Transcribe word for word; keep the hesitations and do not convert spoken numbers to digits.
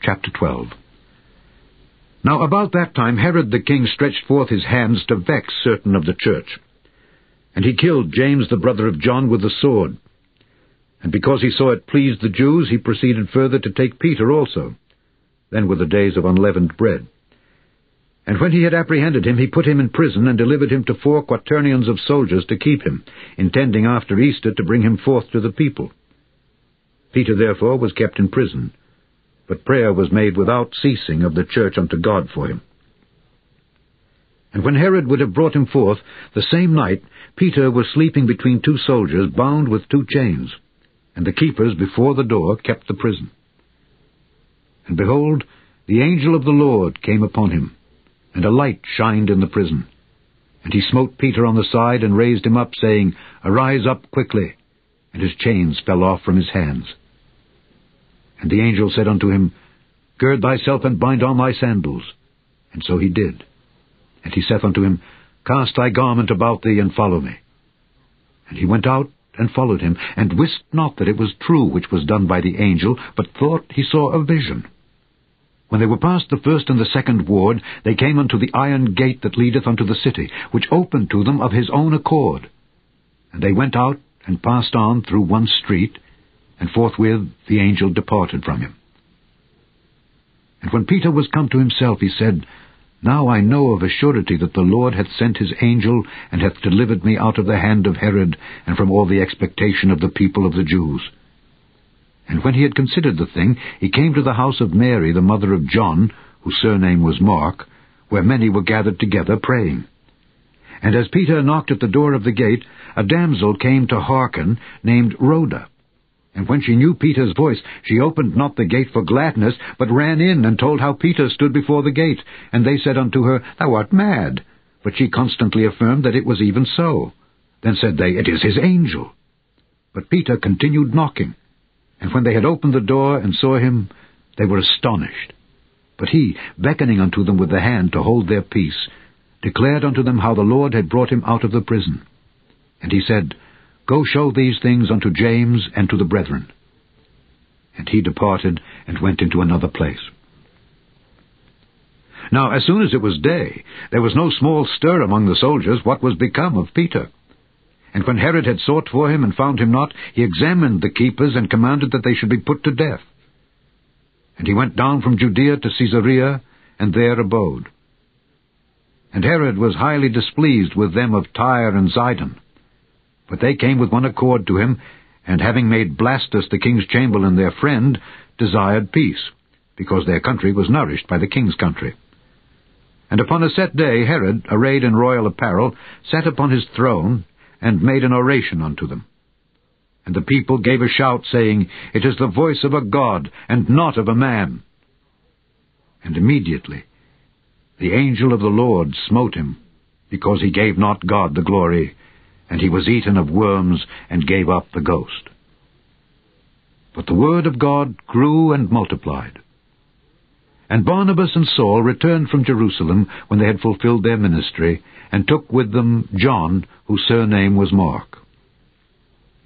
chapter twelve. Now about that time Herod the king stretched forth his hands to vex certain of the church. And he killed James the brother of John with the sword. And because he saw it pleased the Jews, he proceeded further to take Peter also. Then were the days of unleavened bread. And when he had apprehended him, he put him in prison, and delivered him to four quaternions of soldiers to keep him, intending after Easter to bring him forth to the people. Peter therefore was kept in prison, but prayer was made without ceasing of the church unto God for him. And when Herod would have brought him forth, the same night Peter was sleeping between two soldiers, bound with two chains, and the keepers before the door kept the prison. And behold, the angel of the Lord came upon him, and a light shined in the prison. And he smote Peter on the side, and raised him up, saying, Arise up quickly. And his chains fell off from his hands. And the angel said unto him, Gird thyself, and bind on thy sandals. And so he did. And he saith unto him, Cast thy garment about thee, and follow me. And he went out, and followed him, and wist not that it was true which was done by the angel, but thought he saw a vision. When they were past the first and the second ward, they came unto the iron gate that leadeth unto the city, which opened to them of his own accord. And they went out, and passed on through one street, and forthwith the angel departed from him. And when Peter was come to himself, he said, Now I know of a surety that the Lord hath sent his angel, and hath delivered me out of the hand of Herod, and from all the expectation of the people of the Jews. And when he had considered the thing, he came to the house of Mary, the mother of John, whose surname was Mark, where many were gathered together, praying. And as Peter knocked at the door of the gate, a damsel came to hearken, named Rhoda. And when she knew Peter's voice, she opened not the gate for gladness, but ran in, and told how Peter stood before the gate. And they said unto her, Thou art mad. But she constantly affirmed that it was even so. Then said they, It is his angel. But Peter continued knocking. And when they had opened the door, and saw him, they were astonished. But he, beckoning unto them with the hand to hold their peace, declared unto them how the Lord had brought him out of the prison. And he said, Go show these things unto James and to the brethren. And he departed, and went into another place. Now as soon as it was day, there was no small stir among the soldiers what was become of Peter. And when Herod had sought for him, and found him not, he examined the keepers, and commanded that they should be put to death. And he went down from Judea to Caesarea, and there abode. And Herod was highly displeased with them of Tyre and Zidon. But they came with one accord to him, and having made Blastus the king's chamberlain their friend, desired peace, because their country was nourished by the king's country. And upon a set day Herod, arrayed in royal apparel, sat upon his throne, and made an oration unto them. And the people gave a shout, saying, It is the voice of a God, and not of a man. And immediately the angel of the Lord smote him, because he gave not God the glory, and he was eaten of worms, and gave up the ghost. But the word of God grew and multiplied. And Barnabas and Saul returned from Jerusalem when they had fulfilled their ministry, and took with them John, whose surname was Mark.